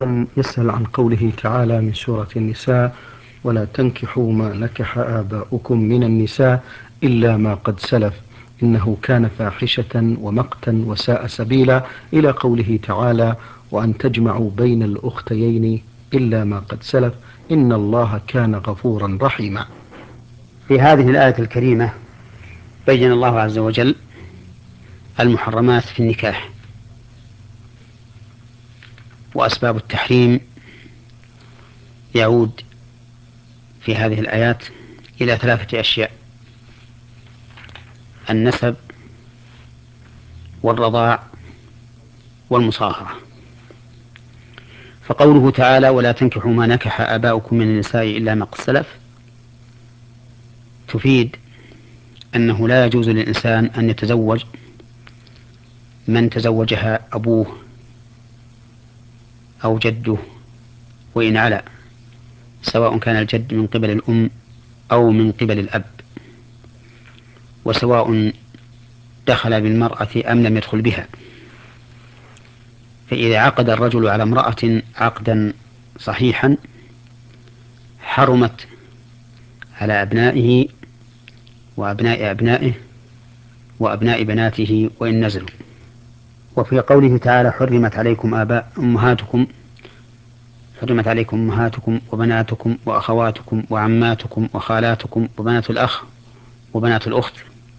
يسأل عن قوله تعالى من سورة النساء: ولا تنكحوا ما نكح آباؤكم من النساء إلا ما قد سلف إنه كان فاحشة ومقتا وساء سبيلا، إلى قوله تعالى: وأن تجمعوا بين الأختيين إلا ما قد سلف إن الله كان غفورا رحيما. في هذه الآية الكريمة بين الله عز وجل المحرمات في النكاح وأسباب التحريم. يعود في هذه الآيات إلى 3 أشياء: النسب والرضاع والمصاهرة. فقوله تعالى: ولا تنكحوا ما نكح آباؤكم من النساء إلا ما قد سلف، تفيد أنه لا يجوز للإنسان أن يتزوج من تزوجها أبوه أو جده وإن علا، سواء كان الجد من قبل الأم أو من قبل الأب، وسواء دخل بالمرأة أم لم يدخل بها. فإذا عقد الرجل على امرأة عقدا صحيحا حرمت على أبنائه وأبناء أبنائه وأبناء بناته وإن نزلوا. وفي قوله تعالى: حرمت عليكم أمهاتكم وبناتكم وأخواتكم وعماتكم وخالاتكم وبنات الأخ وبنات الأخت،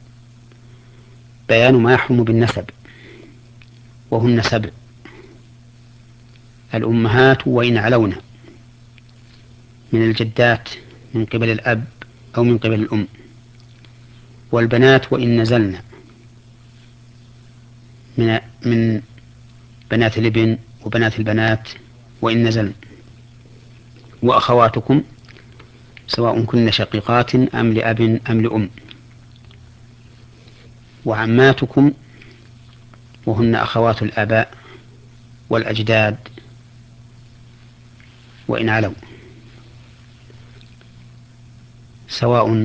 بيان ما يحرم بالنسب، وهن 7: الأمهات وإن علون، من الجدات من قبل الأب أو من قبل الأم، والبنات وإن نزلن، من بنات الابن وبنات البنات وإن نزلن، وأخواتكم سواء كن شقيقات أم لأب أم لأم، وعماتكم وهن أخوات الآباء والأجداد وإن علوا، سواء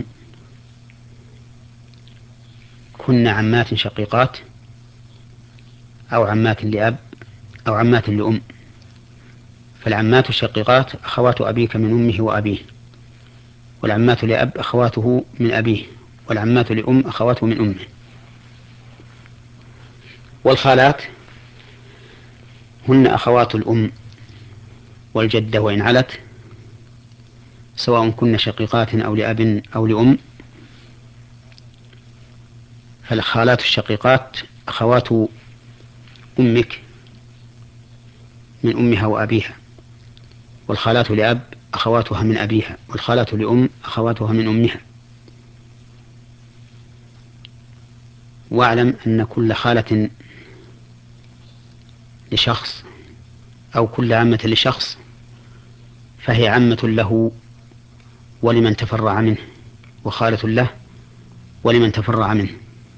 كن عمات شقيقات أو عمات لأب أو عمات لأم. فالعمات الشقيقات أخوات أبيك من أمه وأبيه، والعمات لأب أخواته من أبيه، والعمات لأم أخواته من أمه. والخالات هن أخوات الأم والجدة وإن علت، سواء كن شقيقات أو لأب أو لأم. فالخالات الشقيقات أخوات أمك من أمها وأبيها، والخالات لأب أخواتها من أبيها، والخالات لأم أخواتها من أمها. واعلم أن كل خالة لشخص أو كل عمة لشخص فهي عمة له ولمن تفرع منه، وخالة له ولمن تفرع منه.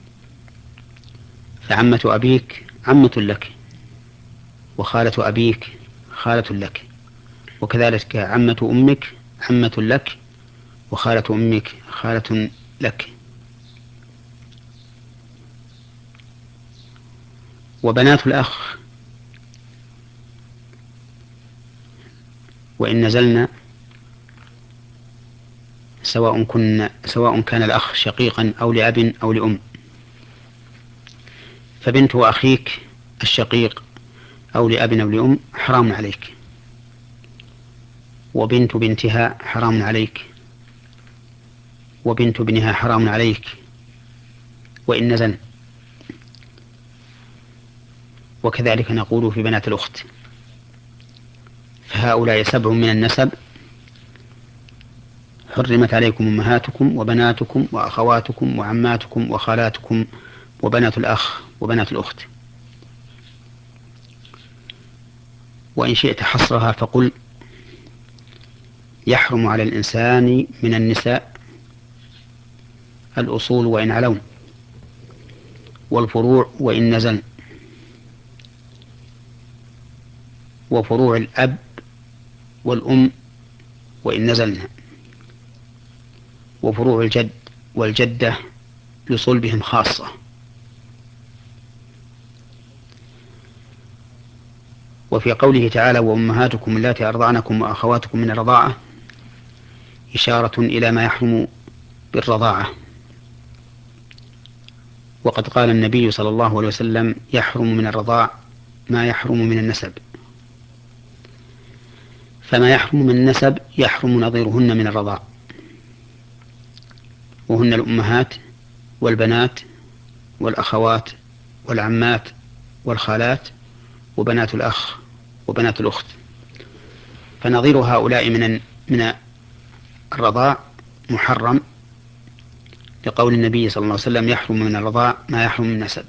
فعمة أبيك عمة لك، وخالة أبيك خالة لك، وكذلك عمة أمك عمة لك، وخالة أمك خالة لك. وبنات الأخ وإن نزلنا، سواء كان الأخ شقيقا أو لأب أو لأم. فبنت أخيك الشقيق أو لأب أو لأم حرام عليك، وبنت بنتها حرام عليك، وبنت ابنها حرام عليك وإن نزل. وكذلك نقول في بنات الأخت، فهؤلاء 7 من النسب: حرمت عليكم أمهاتكم وبناتكم وأخواتكم وعماتكم وخالاتكم وبنات الأخ وبنات الأخت. وإن شئت حصرها فقل: يحرم على الإنسان من النساء الأصول وإن علون، والفروع وإن نزلن، وفروع الأب والأم وإن نزلن، وفروع الجد والجدة لصلبهم خاصة. وفي قوله تعالى وأمهاتكم اللاتي أرضعنكم وأخواتكم من الرضاعة إشارة إلى ما يحرم بالرضاعة. وقد قال النبي صلى الله عليه وسلم يحرم من الرضاع ما يحرم من النسب، فما يحرم من النسب يحرم نظيرهن من الرضاع، وهن الأمهات والبنات والأخوات والعمات والخالات وبنات الأخ وبنات الأخت، فنظير هؤلاء من الرضاع محرم، لقول النبي صلى الله عليه وسلم يحرم من الرضاع ما يحرم من النسب.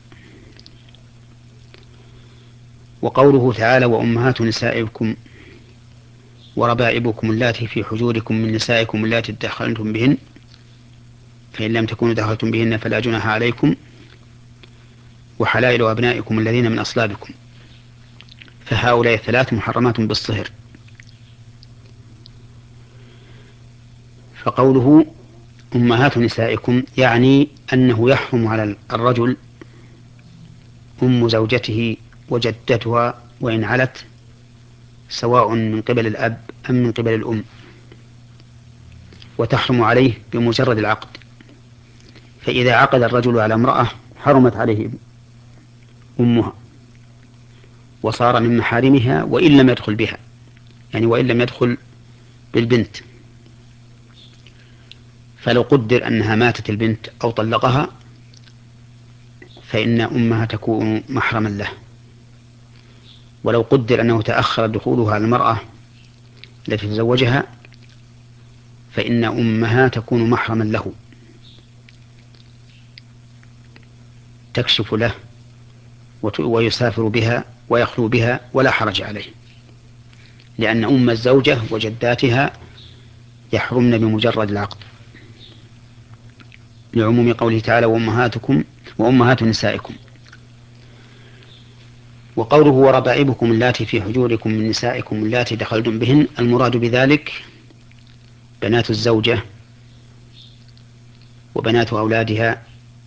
وقوله تعالى وأمهات نسائكم وربائبكم اللاتي في حجوركم من نسائكم اللاتي دخلتم بهن فإن لم تكونوا دخلتم بهن فلا جناح عليكم وحلائل أبنائكم الذين من أصلابكم، فهؤلاء الثلاث محرمات بالصهر. فقوله أمهات نسائكم يعني أنه يحرم على الرجل أم زوجته وجدتها وإن علت، سواء من قبل الأب أم من قبل الأم، وتحرم عليه بمجرد العقد. فإذا عقد الرجل على امرأة حرمت عليه أمها وصار من محارمها وإن لم يدخل بها، يعني وإن لم يدخل بالبنت. فلو قدر أنها ماتت البنت أو طلقها فإن أمها تكون محرما له، ولو قدر أنه تأخر دخولها على المرأة التي تزوجها فإن أمها تكون محرما له، تكشف له ويسافر بها ويخلو بها ولا حرج عليه، لأن أم الزوجة وجداتها يحرمن بمجرد العقد، لعموم قوله تعالى وأمهاتكم وأمهات نسائكم. وقوله وربائبكم اللاتي في حجوركم من نسائكم اللاتي دخلتم بهن، المراد بذلك بنات الزوجة وبنات أولادها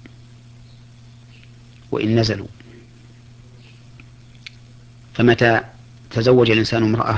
وإن نزلوا. فمتى تزوج الإنسان امرأة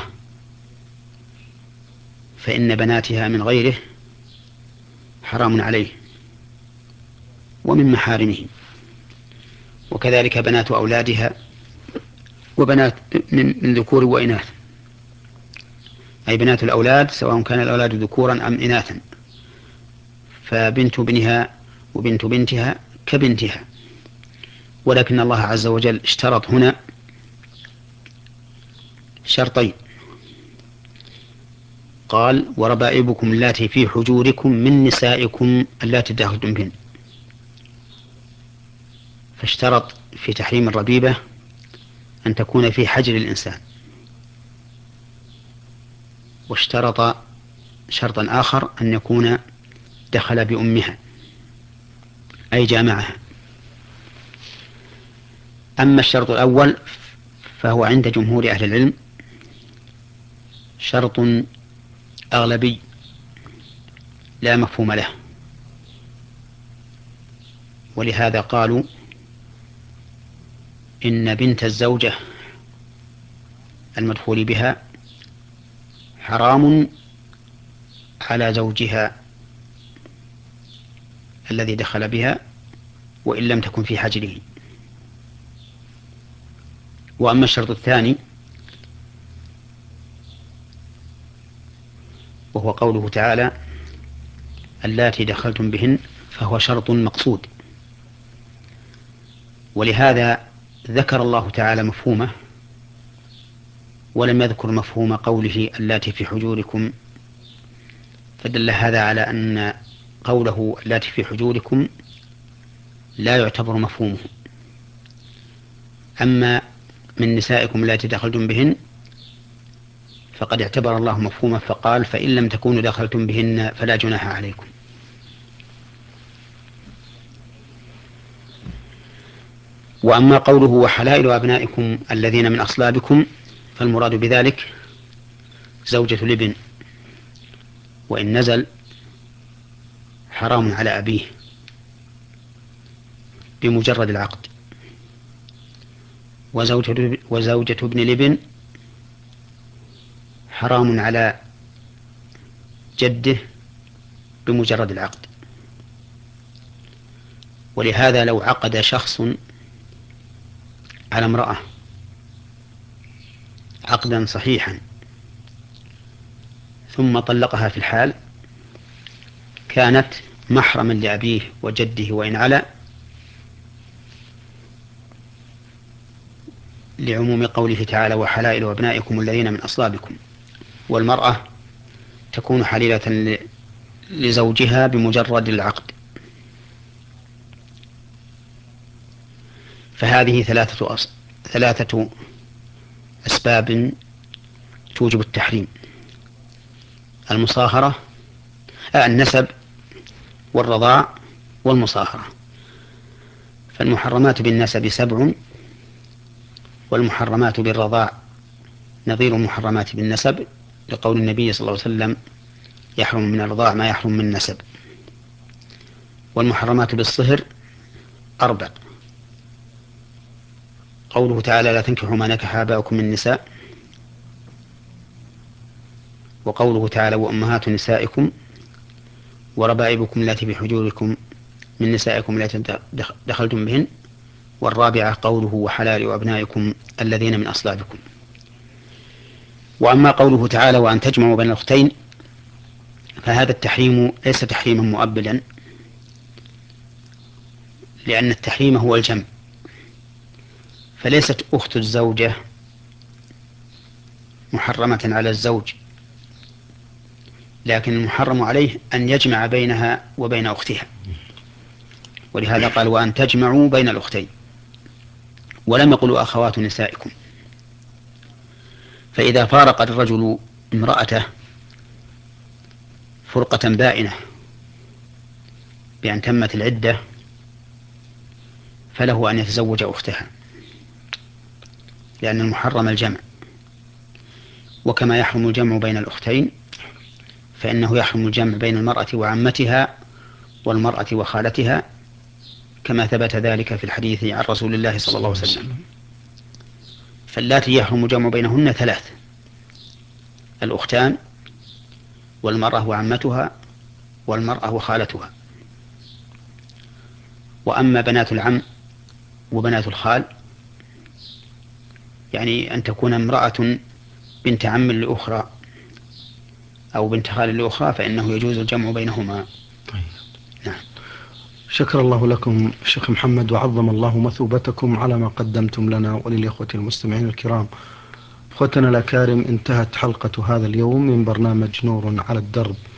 فإن بناتها من غيره حرام عليه ومن محارمه، وكذلك بنات أولادها وبنات من ذكور وإناث، أي بنات الأولاد سواء كان الأولاد ذكورا أم إناثا، فبنت ابنها وبنت بنتها كبنتها. ولكن الله عز وجل اشترط هنا شرطين، قال وربائبكم اللاتي في حجوركم من نسائكم اللاتي دخلتم بهن، فاشترط في تحريم الربيبة أن تكون في حجر الإنسان، واشترط شرطا آخر أن يكون دخل بأمها أي جامعها. أما الشرط الأول فهو عند جمهور أهل العلم شرط أغلبي لا مفهوم له، ولهذا قالوا إن بنت الزوجة المدخول بها حرام على زوجها الذي دخل بها وإن لم تكن في حجره. وأما الشرط الثاني وهو قوله تعالى اللاتي دخلتم بهن، فهو شرط مقصود، ولهذا ذكر الله تعالى مفهومه ولم يذكر مفهوم قوله اللاتي في حجوركم، فدل هذا على أن قوله اللاتي في حجوركم لا يعتبر مفهومه. أما من نسائكم اللاتي دخلتم بهن فقد اعتبر الله مفهومه فقال فإن لم تكونوا دخلتم بهن فلا جناح عليكم. وأما قوله وحلائل أبنائكم الذين من أصلابكم، فالمراد بذلك زوجة الابن وإن نزل حرام على أبيه بمجرد العقد، وزوجة ابن الابن حرام على جده بمجرد العقد. ولهذا لو عقد شخص على امرأة عقدا صحيحا ثم طلقها في الحال كانت محرما لأبيه وجده وإن علا، لعموم قوله تعالى: وحلائل أبنائكم الذين من أصلابكم. والمرأة تكون حليلة لزوجها بمجرد العقد. فهذه ثلاثة أسباب توجب التحريم: المصاهرة، النسب والرضاع والمصاهرة. فالمحرمات بالنسب 7، والمحرمات بالرضاع نظير المحرمات بالنسب، لقول النبي صلى الله عليه وسلم: يحرم من الرضاع ما يحرم من النسب. والمحرمات بالصهر 4، قوله تعالى: لا تنكحوا ما نكح آباؤكم من النساء، وقوله تعالى: وأمهات نسائكم وربائبكم التي في حجوركم من نسائكم التي دخلتم بهن. والرابعة قوله: وحلال أبنائكم الذين من أصلابكم. وأما قوله تعالى: وأن تجمعوا بين الأختين، فهذا التحريم ليس تحريما مؤبدا، لأن التحريم هو الجمع، فليست أخت الزوجة محرمة على الزوج، لكن المحرم عليه أن يجمع بينها وبين أختها. ولهذا قال: وأن تجمعوا بين الأختين، ولم يقلوا أخوات نسائكم. فإذا فارق الرجل امرأته فرقة بائنة بأن تمت العدة، فله أن يتزوج أختها، لأن المحرم الجمع. وكما يحرم الجمع بين الأختين، فإنه يحرم الجمع بين المرأة وعمتها والمرأة وخالتها، كما ثبت ذلك في الحديث عن رسول الله صلى الله عليه وسلم. فاللاتي يحرم الجمع بينهن 3: الأختان، والمرأة وعمتها، والمرأة وخالتها. وأما بنات العم وبنات الخال، يعني أن تكون امرأة بنت عم لأخرى أو بنت خال لأخرى، فإنه يجوز الجمع بينهما. طيب. نعم. شكر الله لكم شيخ محمد، وعظم الله مثوبتكم على ما قدمتم لنا وللإخوة المستمعين الكرام. أخوتنا الأكارم، انتهت حلقة هذا اليوم من برنامج نور على الدرب.